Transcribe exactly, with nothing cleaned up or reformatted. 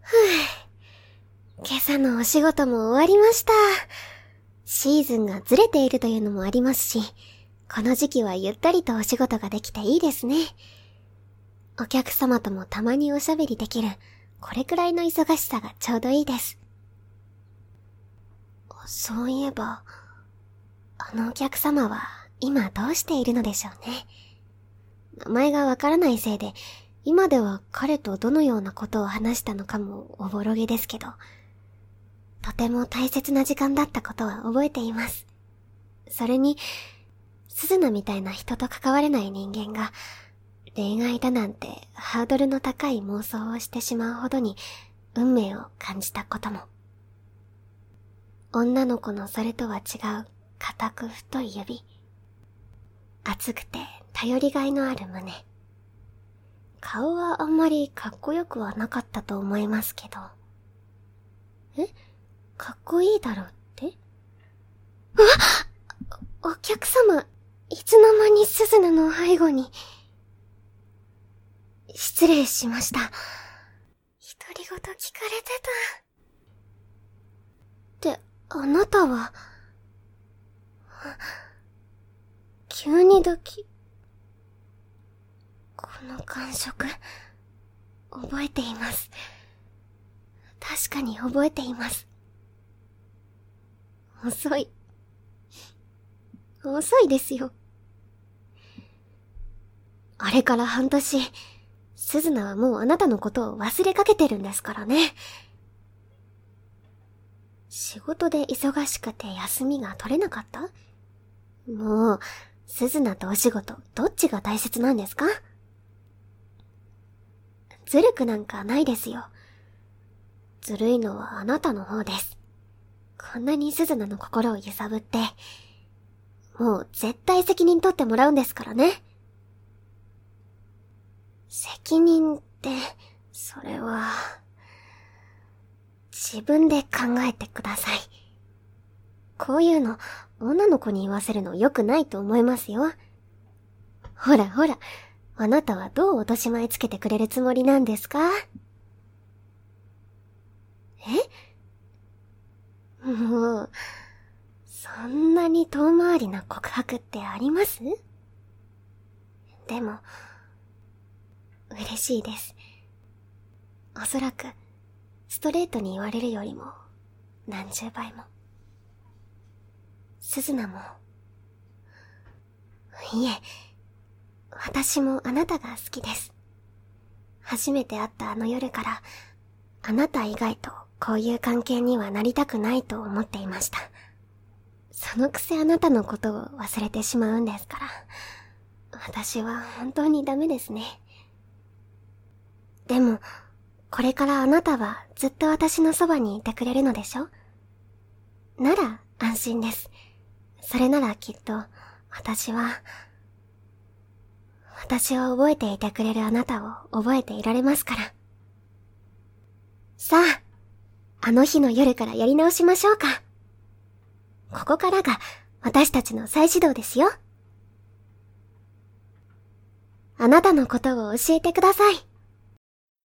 今朝のお仕事も終わりました。シーズンがずれているというのもありますし、この時期はゆったりとお仕事ができていいですね。お客様ともたまにおしゃべりできる、これくらいの忙しさがちょうどいいです。そういえば、あのお客様は今どうしているのでしょうね。名前がわからないせいで、今では彼とどのようなことを話したのかもおぼろげですけど、とても大切な時間だったことは覚えています。それに、鈴菜みたいな人と関われない人間が、恋愛だなんてハードルの高い妄想をしてしまうほどに運命を感じたことも。女の子のそれとは違う固く太い指。熱くて頼りがいのある胸。顔はあんまりかっこよくはなかったと思いますけど。え？かっこいいだろうって？あ！お客様、いつの間に鈴菜の背後に。失礼しました。独り言聞かれてた。って、あなたは、急にドキ、この感触、覚えています。確かに覚えています。遅い。遅いですよ。あれから半年、鈴菜はもうあなたのことを忘れかけてるんですからね。仕事で忙しくて休みが取れなかった？もう、鈴菜とお仕事、どっちが大切なんですか？ずるくなんかないですよ。ずるいのはあなたの方です。こんなに鈴菜の心を揺さぶって、もう絶対責任取ってもらうんですからね。責任って、それは、自分で考えてください。こういうの、女の子に言わせるの良くないと思いますよ。ほらほら、あなたはどう落とし前つけてくれるつもりなんですか？え？もう、そんなに遠回りな告白ってあります？でも、嬉しいです。おそらく、ストレートに言われるよりも、何十倍も。鈴菜も、いえ、私もあなたが好きです。初めて会ったあの夜から、あなた以外とこういう関係にはなりたくないと思っていました。そのくせあなたのことを忘れてしまうんですから、私は本当にダメですね。でも、これからあなたはずっと私のそばにいてくれるのでしょ？なら安心です。それならきっと、私は、私を覚えていてくれるあなたを覚えていられますから。さあ、あの日の夜からやり直しましょうか。ここからが私たちの再始動ですよ。あなたのことを教えてください。